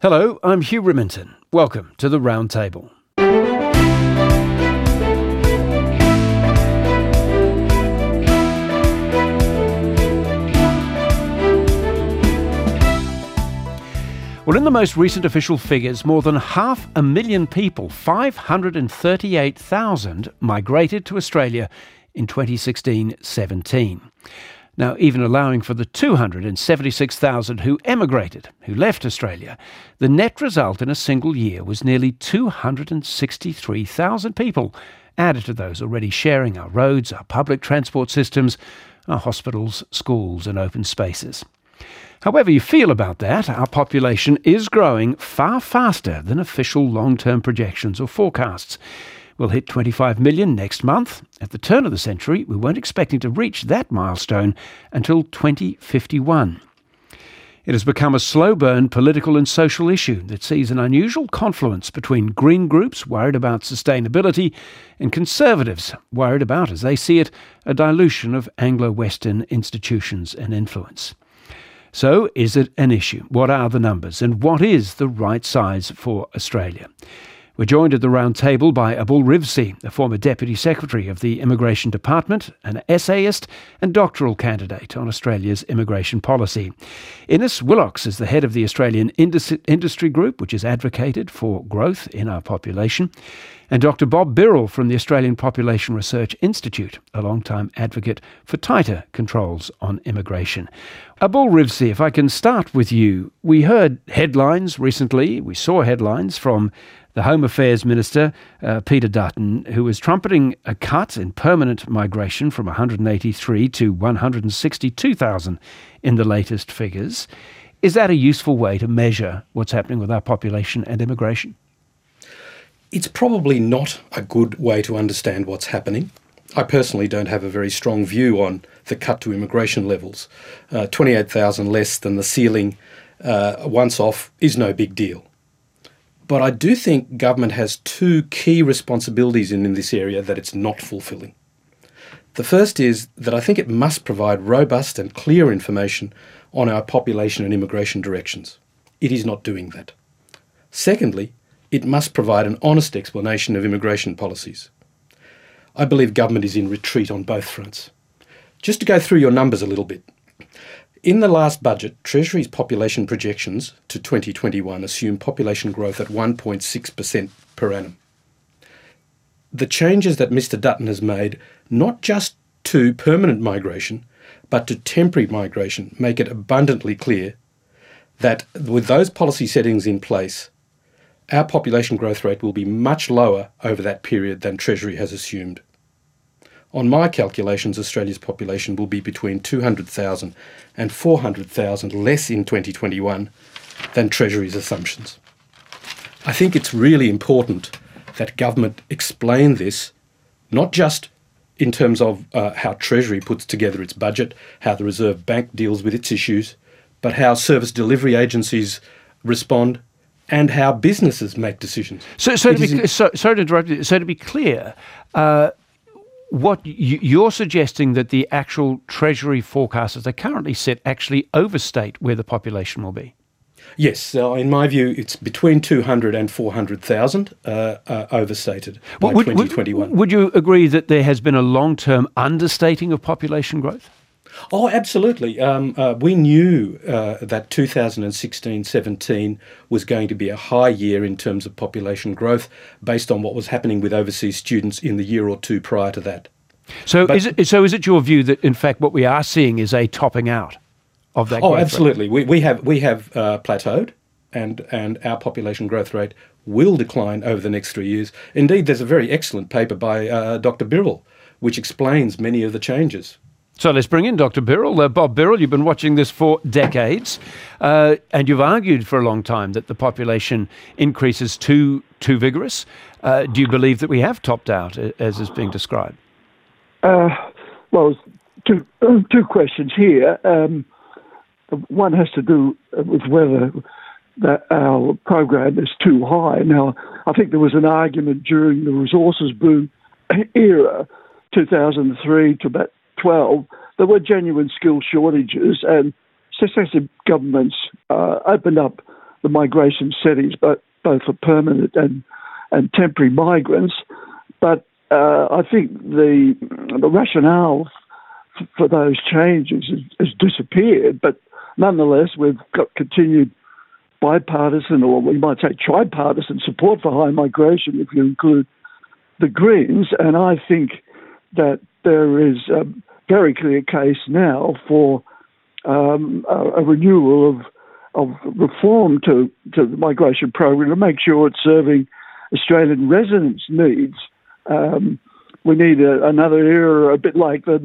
Hello, I'm Hugh Riminton. Welcome to the Round Table. Well, in the most recent official figures, more than 500,000 people, 538,000, migrated to Australia in 2016-17. Now, even allowing for the 276,000 who emigrated, who left Australia, the net result in a single year was nearly 263,000 people, added to those already sharing our roads, our public transport systems, our hospitals, schools and open spaces. However you feel about that, our population is growing far faster than official long-term projections or forecasts. We'll hit 25 million next month. At the turn of the century, we weren't expecting to reach that milestone until 2051. It has become a slow-burn political and social issue that sees an unusual confluence between green groups worried about sustainability and conservatives worried about, as they see it, a dilution of Anglo-Western institutions and influence. So, is it an issue? What are the numbers? And what is the right size for Australia? We're joined at the round table by Abul Rivsi, a former Deputy Secretary of the Immigration Department, an essayist and doctoral candidate on Australia's immigration policy. Innes Willox is the head of the Australian Industry Group, which has advocated for growth in our population. And Dr. Bob Birrell from the Australian Population Research Institute, a long-time advocate for tighter controls on immigration. Abul Rivsi, if I can start with you. We heard headlines recently, we saw headlines from the Home Affairs Minister, Peter Dutton, who was trumpeting a cut in permanent migration from 183 to 162,000 in the latest figures. Is that a useful way to measure what's happening with our population and immigration? It's probably not a good way to understand what's happening. I personally don't have a very strong view on the cut to immigration levels. 28,000 less than the ceiling once off is no big deal. But I do think government has two key responsibilities in this area that it's not fulfilling. The first is that I think it must provide robust and clear information on our population and immigration directions. It is not doing that. Secondly, it must provide an honest explanation of immigration policies. I believe government is in retreat on both fronts. Just to go through your numbers a little bit. In the last budget, Treasury's population projections to 2021 assume population growth at 1.6% per annum. The changes that Mr. Dutton has made, not just to permanent migration, but to temporary migration, make it abundantly clear that with those policy settings in place, our population growth rate will be much lower over that period than Treasury has assumed. On my calculations, Australia's population will be between 200,000 and 400,000 less in 2021 than Treasury's assumptions. I think it's really important that government explain this, not just in terms of how Treasury puts together its budget, how the Reserve Bank deals with its issues, but how service delivery agencies respond and how businesses make decisions. Sorry to interrupt you. So to be clear, what you're suggesting that the actual Treasury forecasts as they currently sit actually overstate where the population will be? Yes, in my view, it's between 200 and 400,000 overstated by 2021. Would you agree that there has been a long-term understating of population growth? Oh, absolutely. We knew that 2016-17 was going to be a high year in terms of population growth based on what was happening with overseas students in the year or two prior to that. Is it your view that, in fact, what we are seeing is a topping out of that growth rate? Absolutely. We have plateaued and our population growth rate will decline over the next 3 years. Indeed, there's a very excellent paper by Dr. Birrell which explains many of the changes. So let's bring in Dr. Birrell. Bob Birrell, you've been watching this for decades, and you've argued for a long time that the population increase is too vigorous. Do you believe that we have topped out, as is being described? Well, two questions here. One has to do with whether that our program is too high. Now, I think there was an argument during the resources boom era, 2003 to about 12, there were genuine skill shortages, and successive governments opened up the migration settings, both for permanent and temporary migrants. But I think the rationale for those changes has disappeared. But nonetheless, we've got continued bipartisan, or we might say tripartisan, support for high migration, if you include the Greens. And I think that there is a very clear case now for a renewal of reform to the migration program to make sure it's serving Australian residents' needs. We need another era, a bit like the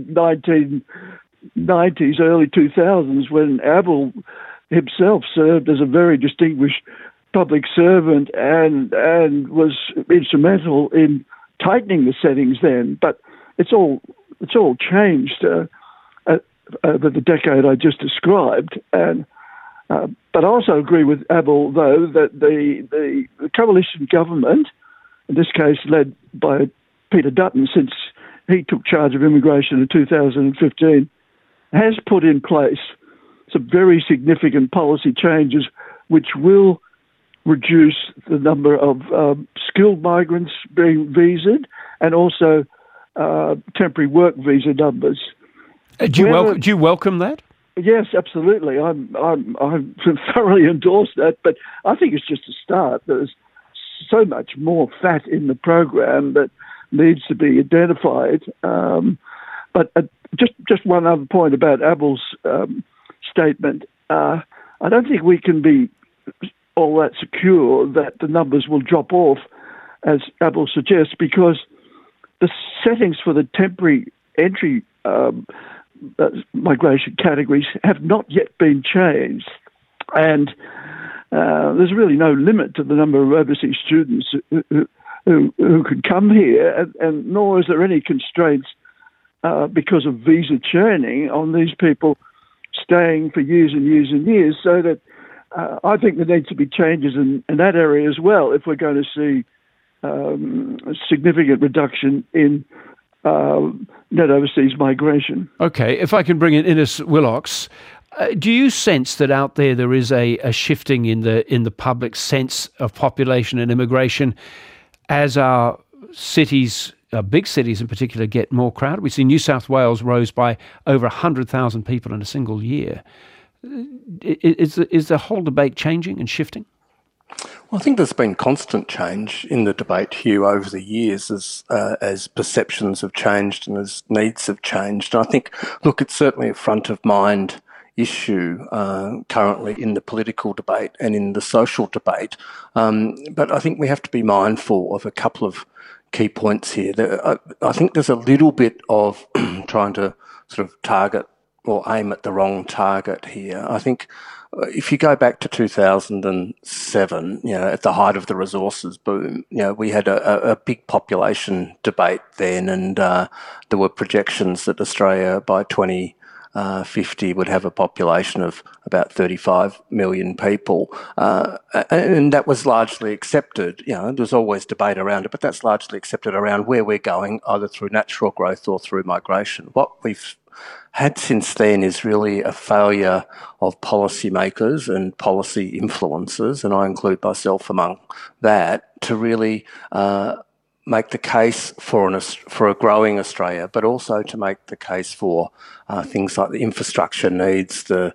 1990s, early 2000s, when Abel himself served as a very distinguished public servant and was instrumental in tightening the settings then. But it's all changed over the decade I just described. And but I also agree with Abel, though, that the coalition government, in this case led by Peter Dutton since he took charge of immigration in 2015, has put in place some very significant policy changes which will reduce the number of skilled migrants being visaed and also temporary work visa numbers. Do you welcome that? Yes, absolutely. I thoroughly endorse that, but I think it's just a start. There's so much more fat in the program that needs to be identified. But just one other point about Abel's statement. I don't think we can be all that secure that the numbers will drop off, as Abel suggests, because the settings for the temporary entry migration categories have not yet been changed. And there's really no limit to the number of overseas students who can come here, and nor is there any constraints because of visa churning on these people staying for years and years and years. So that I think there needs to be changes in that area as well if we're going to see a significant reduction in net overseas migration. Okay, if I can bring in Innes Willox, do you sense that out there is a shifting in the public sense of population and immigration as our cities, big cities in particular, get more crowded? We see New South Wales rose by over 100,000 people in a single year. Is the whole debate changing and shifting? Well, I think there's been constant change in the debate, Hugh, over the years as perceptions have changed and as needs have changed. And I think, look, it's certainly a front of mind issue currently in the political debate and in the social debate. But I think we have to be mindful of a couple of key points here. I think there's a little bit of trying to sort of target or aim at the wrong target here. I think if you go back to 2007, at the height of the resources boom, we had a big population debate then, and there were projections that Australia by 2050 would have a population of about 35 million people, and that was largely accepted. There's always debate around it, but that's largely accepted around where we're going, either through natural growth or through migration. What we've had since then is really a failure of policymakers and policy influencers, and I include myself among that, to really make the case for a growing Australia, but also to make the case for things like the infrastructure needs, the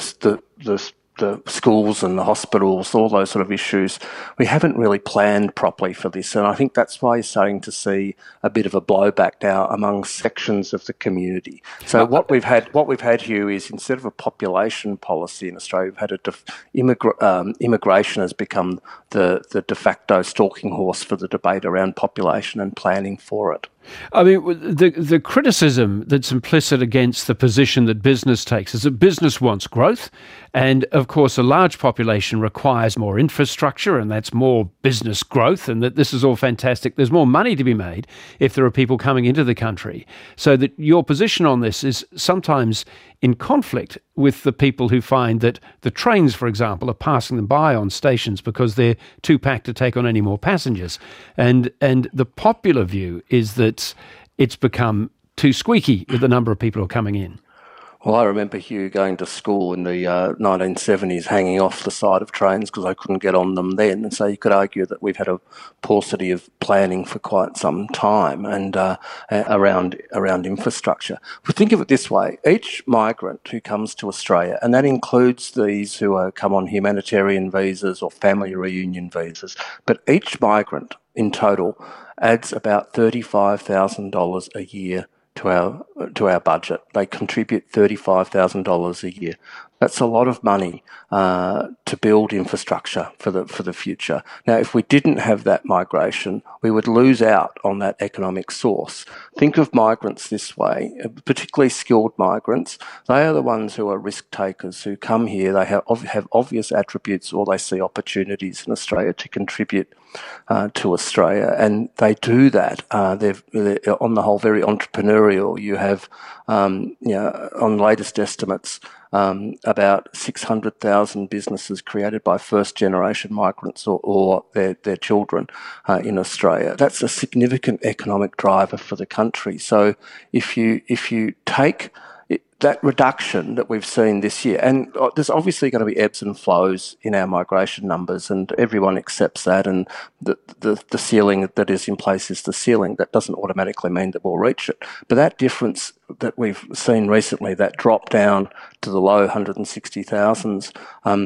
schools and the hospitals, all those sort of issues. We haven't really planned properly for this, and I think that's why you're starting to see a bit of a blowback now among sections of the community. So what we've had, Hugh, is instead of a population policy in Australia, we've had immigration has become the de facto stalking horse for the debate around population and planning for it. I mean, the criticism that's implicit against the position that business takes is that business wants growth, and of course a large population requires more infrastructure, and that's more business growth, and that this is all fantastic. There's more money to be made if there are people coming into the country. So that your position on this is sometimes in conflict with the people who find that the trains, for example, are passing them by on stations because they're too packed to take on any more passengers. And the popular view is that it's become too squeaky with the number of people who are coming in. Well, I remember Hugh going to school in the 1970s, hanging off the side of trains because I couldn't get on them then. And so you could argue that we've had a paucity of planning for quite some time and around infrastructure. But think of it this way. Each migrant who comes to Australia, and that includes these who come on humanitarian visas or family reunion visas, but each migrant in total adds about $35,000 a year to our budget. They contribute $35,000 a year. That's a lot of money to build infrastructure for the future. Now, if we didn't have that migration, we would lose out on that economic source. Think of migrants this way, particularly skilled migrants. They are the ones who are risk takers, who come here. They have obvious attributes, or they see opportunities in Australia to contribute to Australia, and they do that. They're on the whole very entrepreneurial. You have, on latest estimates, about 600,000 businesses created by first-generation migrants or their children in Australia. That's a significant economic driver for the country. So if you take that reduction that we've seen this year, and there's obviously going to be ebbs and flows in our migration numbers, and everyone accepts that, and the ceiling that is in place is the ceiling. That doesn't automatically mean that we'll reach it. But that difference that we've seen recently, that drop down to the low 160,000s,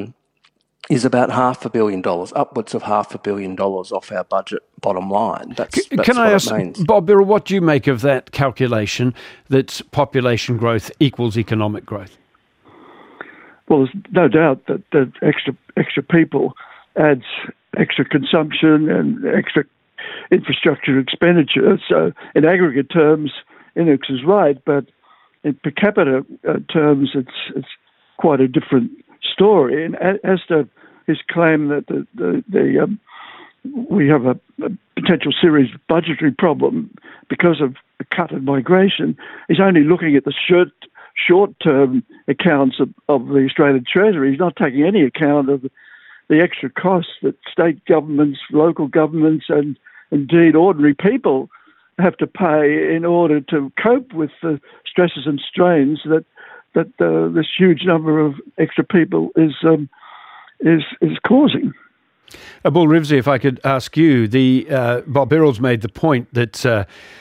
is about $500 million, upwards of $500 million off our budget bottom line. That's Can I ask, Bob Birrell, what do you make of that calculation that population growth equals economic growth? Well, there's no doubt that extra people adds extra consumption and extra infrastructure expenditure. So in aggregate terms, Innes is right, but in per capita terms, it's quite a different story. And as to his claim that we have a potential serious budgetary problem because of a cut in migration, he's only looking at the short-term accounts of the Australian Treasury. He's not taking any account of the extra costs that state governments, local governments, and indeed ordinary people have to pay in order to cope with the stresses and strains that this huge number of extra people is causing. Bull Rivesy, if I could ask you, Bob Birrell's made the point that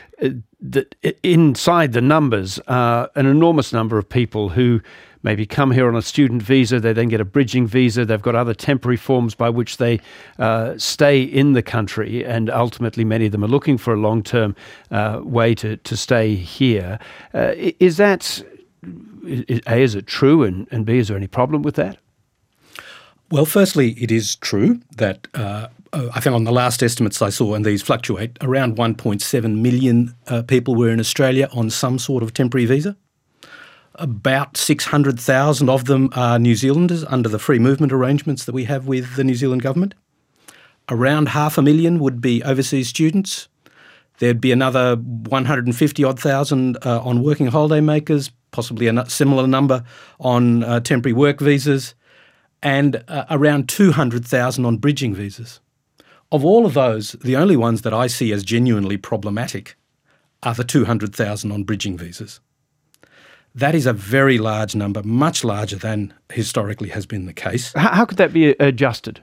inside the numbers are an enormous number of people who maybe come here on a student visa, they then get a bridging visa, they've got other temporary forms by which they stay in the country, and ultimately many of them are looking for a long-term way to stay here. Is that, A, is it true, and B, is there any problem with that? Well, firstly, it is true that I think on the last estimates I saw, and these fluctuate, around 1.7 million people were in Australia on some sort of temporary visa. About 600,000 of them are New Zealanders under the free movement arrangements that we have with the New Zealand government. Around 500,000 would be overseas students. There'd be another 150-odd thousand on working holiday makers, possibly a similar number on temporary work visas, and around 200,000 on bridging visas. Of all of those, the only ones that I see as genuinely problematic are the 200,000 on bridging visas. That is a very large number, much larger than historically has been the case. How could that be adjusted?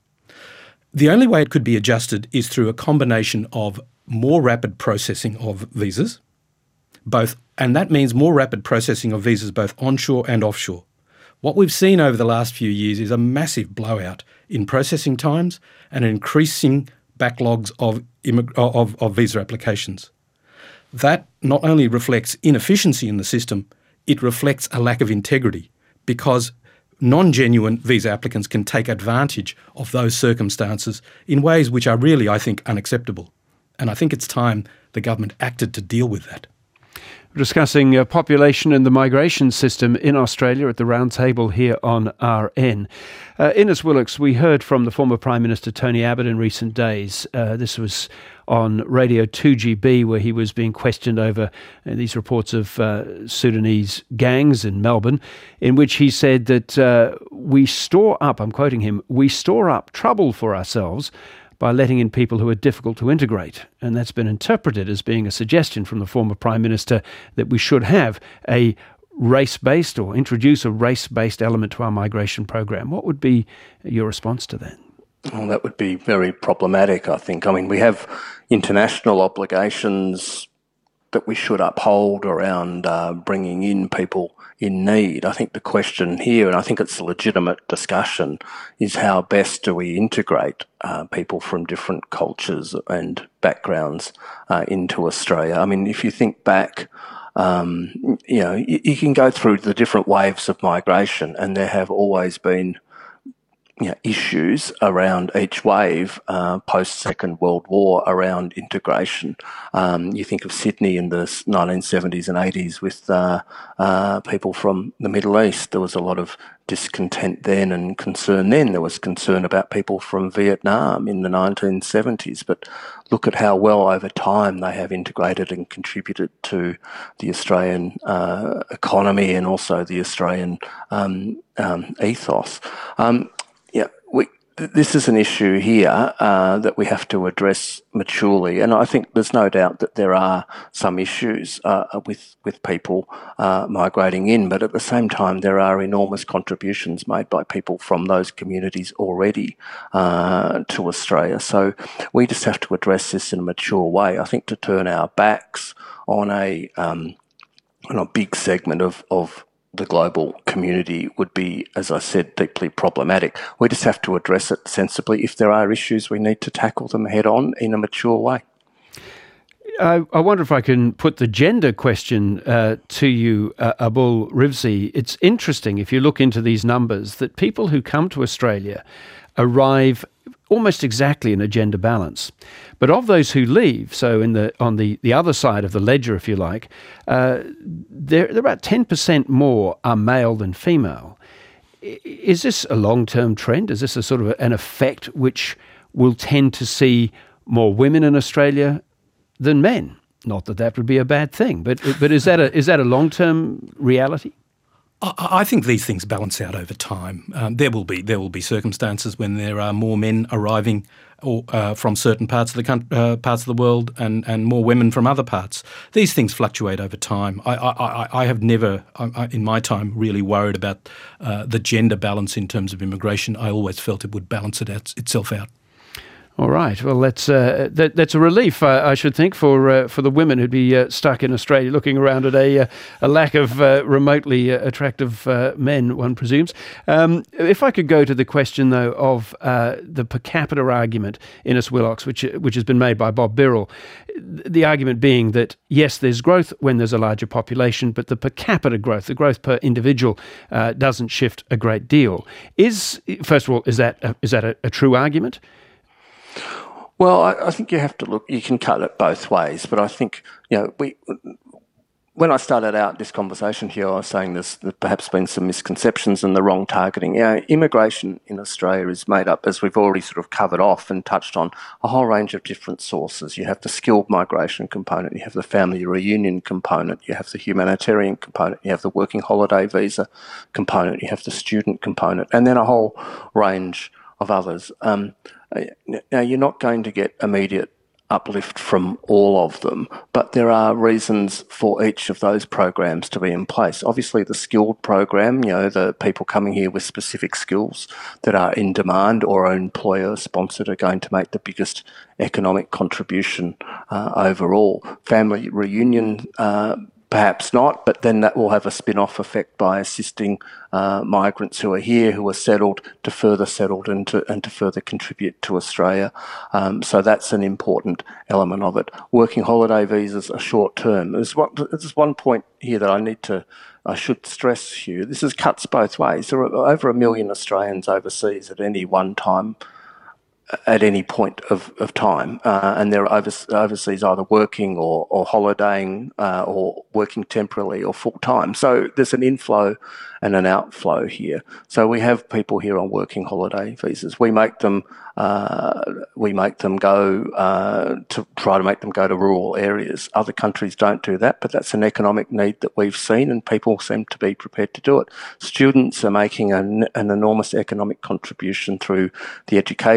The only way it could be adjusted is through a combination of more rapid processing of visas, and that means more rapid processing of visas both onshore and offshore. What we've seen over the last few years is a massive blowout in processing times and increasing backlogs of visa applications. That not only reflects inefficiency in the system, it reflects a lack of integrity, because non-genuine visa applicants can take advantage of those circumstances in ways which are really, I think, unacceptable. And I think it's time the government acted to deal with that. We're discussing population and the migration system in Australia at the round table here on RN. Innes Willox, we heard from the former Prime Minister Tony Abbott in recent days. This was on Radio 2GB, where he was being questioned over these reports of Sudanese gangs in Melbourne, in which he said that we store up, I'm quoting him, we store up trouble for ourselves by letting in people who are difficult to integrate. And that's been interpreted as being a suggestion from the former Prime Minister that we should have a race-based or introduce a race-based element to our migration program. What would be your response to that? Well, that would be very problematic, I think. I mean, we have international obligations that we should uphold around bringing in people in need. I think the question here, and I think it's a legitimate discussion, is how best do we integrate people from different cultures and backgrounds into Australia. I mean, if you think back, you can go through the different waves of migration, and there have always been issues around each wave post-Second World War around integration. You think of Sydney in the 1970s and 80s with people from the Middle East. There was a lot of discontent then and concern then. There was concern about people from Vietnam in the 1970s. But look at how well over time they have integrated and contributed to the Australian economy and also the Australian ethos. This is an issue here that we have to address maturely, and I think there's no doubt that there are some issues with people migrating in, but at the same time there are enormous contributions made by people from those communities already to Australia. So we just have to address this in a mature way. I think to turn our backs on a big segment of the global community would be, as I said, deeply problematic. We just have to address it sensibly. If there are issues, we need to tackle them head on in a mature way. I wonder if I can put the gender question to you, Abul Rivzi. It's interesting, if you look into these numbers, that people who come to Australia arrive almost exactly in a gender balance. But of those who leave, so on the other side of the ledger, if you like, they're about 10% more are male than female. Is this a long-term trend? Is this a sort of an effect which will tend to see more women in Australia than men? Not that that would be a bad thing, but is that a long-term reality? I think these things balance out over time. There will be circumstances when there are more men arriving from certain parts of the world and more women from other parts. These things fluctuate over time. I have never, in my time, really worried about the gender balance in terms of immigration. I always felt it would balance itself out. All right. Well, that's a relief, I should think, for the women who'd be stuck in Australia, looking around at a lack of remotely attractive men, one presumes. If I could go to the question, though, of the per capita argument, Innes Willox, which has been made by Bob Birrell, the argument being that yes, there's growth when there's a larger population, but the per capita growth, the growth per individual, doesn't shift a great deal. First of all, is that a true argument? Well, I think you have to look. You can cut it both ways, but I think when I started out this conversation here, I was saying there's perhaps been some misconceptions and the wrong targeting. Immigration in Australia is made up, as we've already sort of covered off and touched on, a whole range of different sources. You have the skilled migration component, you have the family reunion component, you have the humanitarian component, you have the working holiday visa component, you have the student component, and then a whole range of others. Now, you're not going to get immediate uplift from all of them, but there are reasons for each of those programs to be in place. Obviously, the skilled program, the people coming here with specific skills that are in demand or are employer-sponsored are going to make the biggest economic contribution overall. Family reunion, perhaps not, but then that will have a spin-off effect by assisting migrants who are here, who are settled, to further settled and to further contribute to Australia. So that's an important element of it. Working holiday visas are short-term. There's one point here that I should stress, Hugh. This cuts both ways. There are over 1 million Australians overseas at any one time, at any point of time, and they're overseas either working or holidaying or working temporarily or full-time. So there's an inflow and an outflow here. So we have people here on working holiday visas. We make them go to try to make them go to rural areas. Other countries don't do that, but that's an economic need that we've seen, and people seem to be prepared to do it. Students are making an enormous economic contribution through the education system,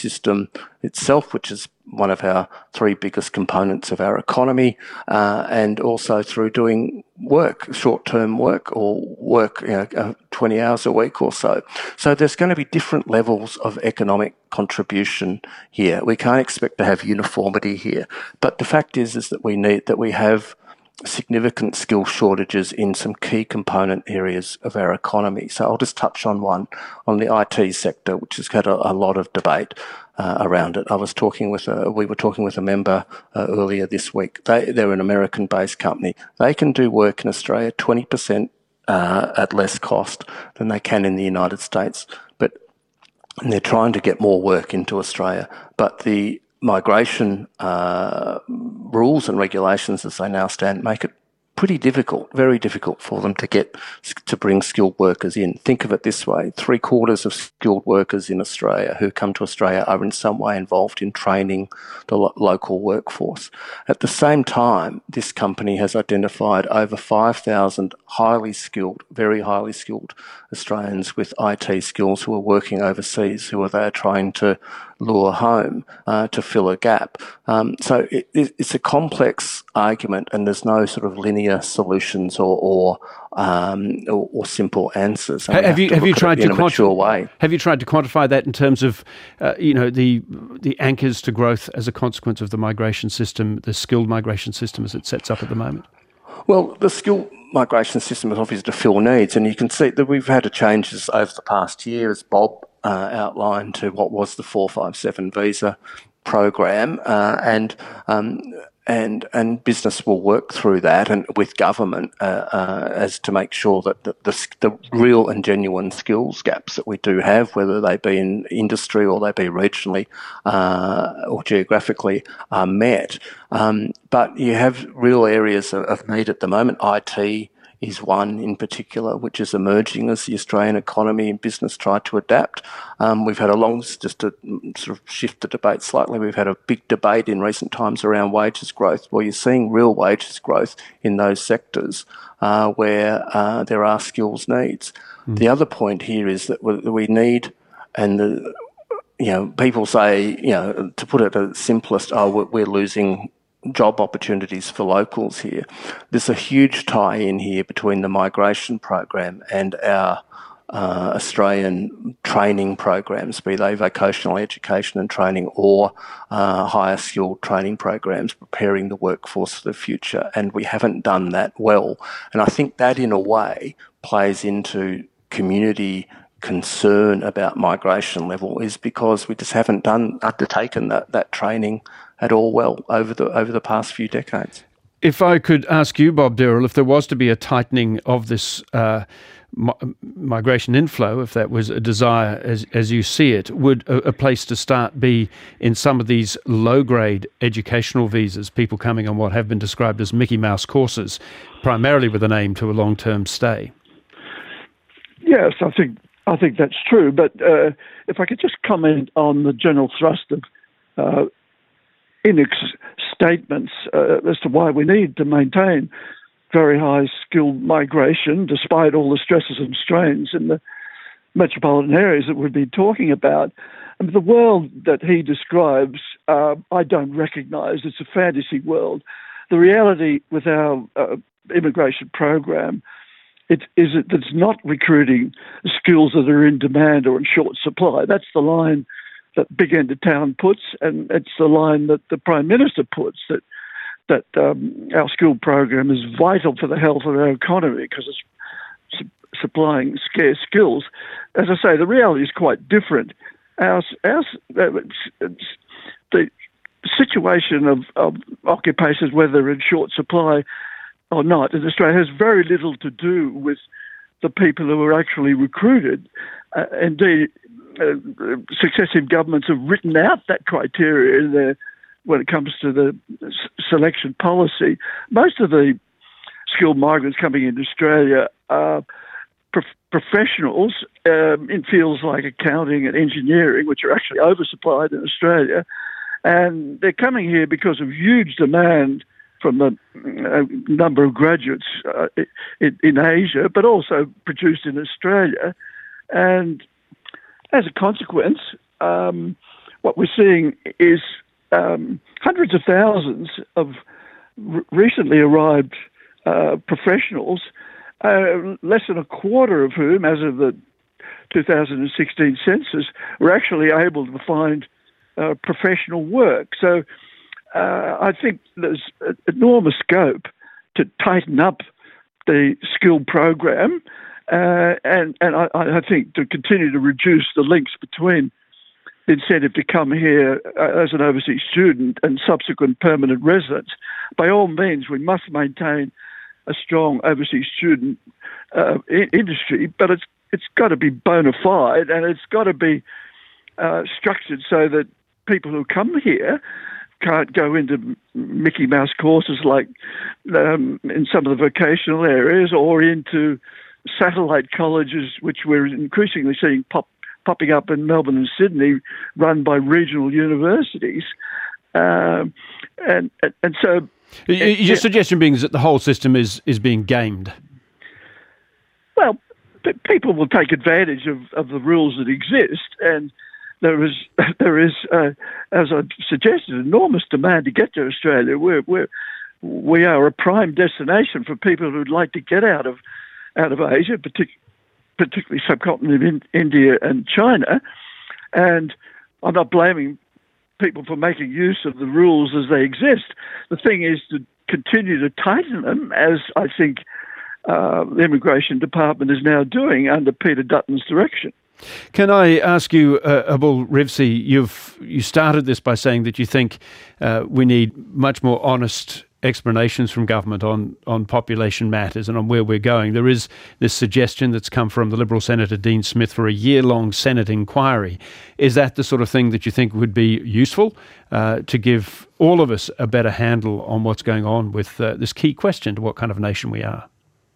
system itself, which is one of our three biggest components of our economy, and also through doing work, short-term work, or work 20 hours a week or so. So there's going to be different levels of economic contribution here. We can't expect to have uniformity here. But the fact is that we have significant skill shortages in some key component areas of our economy. So I'll just touch on one, on the IT sector, which has had a lot of debate around it. We were talking with a member earlier this week. They're an American-based company. They can do work in Australia 20% at less cost than they can in the United States, and they're trying to get more work into Australia. But the migration rules and regulations as they now stand make it pretty difficult, very difficult for them to bring skilled workers in. Think of it this way: 3/4 of skilled workers in Australia who come to Australia are in some way involved in training the local workforce. At the same time, this company has identified over 5,000 highly skilled, very highly skilled Australians with IT skills who are working overseas, who they are trying to lure home to fill a gap. So it's a complex argument, and there's no sort of linear solutions or simple answers. Have you tried to quantify that in terms of the anchors to growth as a consequence of the migration system, the skilled migration system as it sets up at the moment? Well, the skilled migration system is obviously to fill needs, and you can see that we've had changes over the past year, as Bob outlined, to what was the 457 visa program, and business will work through that and with government as to make sure that the real and genuine skills gaps that we do have, whether they be in industry or they be regionally or geographically, are met. But you have real areas of need at the moment. IT is one in particular, which is emerging as the Australian economy and business try to adapt. We've had just to sort of shift the debate slightly, we've had a big debate in recent times around wages growth. Well, you're seeing real wages growth in those sectors where there are skills needs. The other point here is that we need, and people say, to put it at simplest, we're losing job opportunities for locals here. There's a huge tie-in here between the migration program and our Australian training programs, be they vocational education and training or higher skilled training programs, preparing the workforce for the future. And we haven't done that well. And I think that in a way plays into community concern about migration level, is because we just haven't undertaken that training at all well over the past few decades. If I could ask you, Bob Dirrell, if there was to be a tightening of this migration inflow, if that was a desire as you see it, would a place to start be in some of these low-grade educational visas, people coming on what have been described as Mickey Mouse courses, primarily with an aim to a long-term stay? Yes, I think that's true. But if I could just comment on the general thrust of INEC's statements as to why we need to maintain very high skilled migration despite all the stresses and strains in the metropolitan areas that we've been talking about. I mean, the world that he describes, I don't recognise. It's a fantasy world. The reality with our immigration program is that it's not recruiting skills that are in demand or in short supply. That's the line that Big End of Town puts, and it's the line that the Prime Minister puts, that our school program is vital for the health of our economy because it's supplying scarce skills. As I say, the reality is quite different. The situation of occupations, whether they're in short supply or not, in Australia has very little to do with the people who are actually recruited. Indeed, successive governments have written out that criteria when it comes to the selection policy. Most of the skilled migrants coming into Australia are professionals in fields like accounting and engineering, which are actually oversupplied in Australia. And they're coming here because of huge demand from the number of graduates in Asia, but also produced in Australia. And as a consequence, what we're seeing is hundreds of thousands of recently arrived professionals, less than a quarter of whom, as of the 2016 census, were actually able to find professional work. So I think there's enormous scope to tighten up the skilled program, and I think to continue to reduce the links between the incentive to come here as an overseas student and subsequent permanent residence. By all means, we must maintain a strong overseas student industry, but it's got to be bona fide, and it's got to be structured so that people who come here can't go into Mickey Mouse courses like in some of the vocational areas, or into satellite colleges, which we're increasingly seeing popping up in Melbourne and Sydney, run by regional universities. And so... Your suggestion being is that the whole system is being gamed? Well, people will take advantage of the rules that exist, and there is, as I've suggested, enormous demand to get to Australia. We are a prime destination for people who'd like to get out of Asia, particularly subcontinent India and China. And I'm not blaming people for making use of the rules as they exist. The thing is to continue to tighten them, as I think the Immigration Department is now doing under Peter Dutton's direction. Can I ask you, Abul Rivsi, you started this by saying that you think we need much more honest explanations from government on population matters and on where we're going. There is this suggestion that's come from the Liberal Senator Dean Smith for a year-long Senate inquiry. Is that the sort of thing that you think would be useful to give all of us a better handle on what's going on with this key question to what kind of nation we are?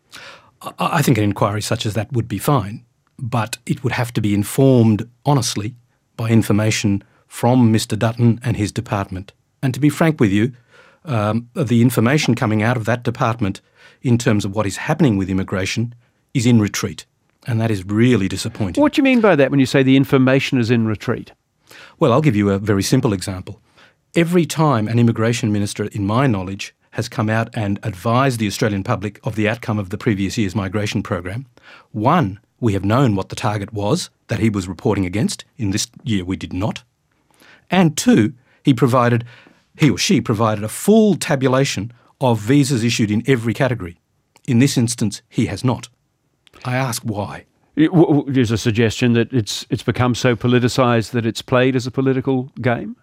I think an inquiry such as that would be fine, but it would have to be informed honestly by information from Mr. Dutton and his department. And to be frank with you, the information coming out of that department in terms of what is happening with immigration is in retreat, and that is really disappointing. What do you mean by that when you say the information is in retreat? Well, I'll give you a very simple example. Every time an immigration minister, in my knowledge, has come out and advised the Australian public of the outcome of the previous year's migration program, one, we have known what the target was that he was reporting against. In this year, we did not. And two, he or she provided a full tabulation of visas issued in every category. In this instance, he has not. I ask why. There's a suggestion that it's become so politicised that it's played as a political game?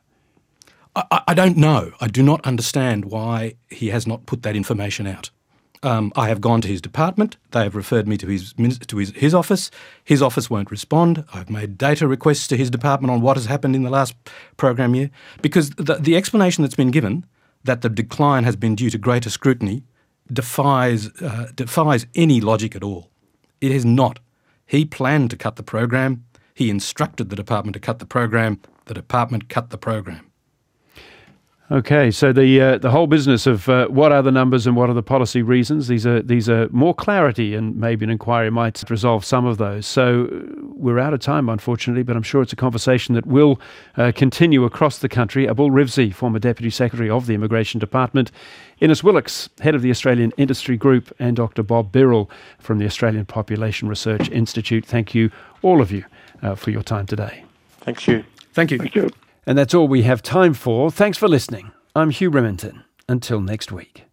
I don't know. I do not understand why he has not put that information out. I have gone to his department. They have referred me to his office. His office won't respond. I've made data requests to his department on what has happened in the last program year, because the explanation that's been given, that the decline has been due to greater scrutiny, defies any logic at all. It is not. He planned to cut the program. He instructed the department to cut the program. The department cut the program. Okay, so the whole business of what are the numbers and what are the policy reasons, these are more clarity, and maybe an inquiry might resolve some of those. So we're out of time, unfortunately, but I'm sure it's a conversation that will continue across the country. Abul Rivsi, former Deputy Secretary of the Immigration Department, Innes Willox, Head of the Australian Industry Group, and Dr. Bob Birrell from the Australian Population Research Institute. Thank you, all of you, for your time today. Thank you. Thank you. Thank you. And that's all we have time for. Thanks for listening. I'm Hugh Remington. Until next week.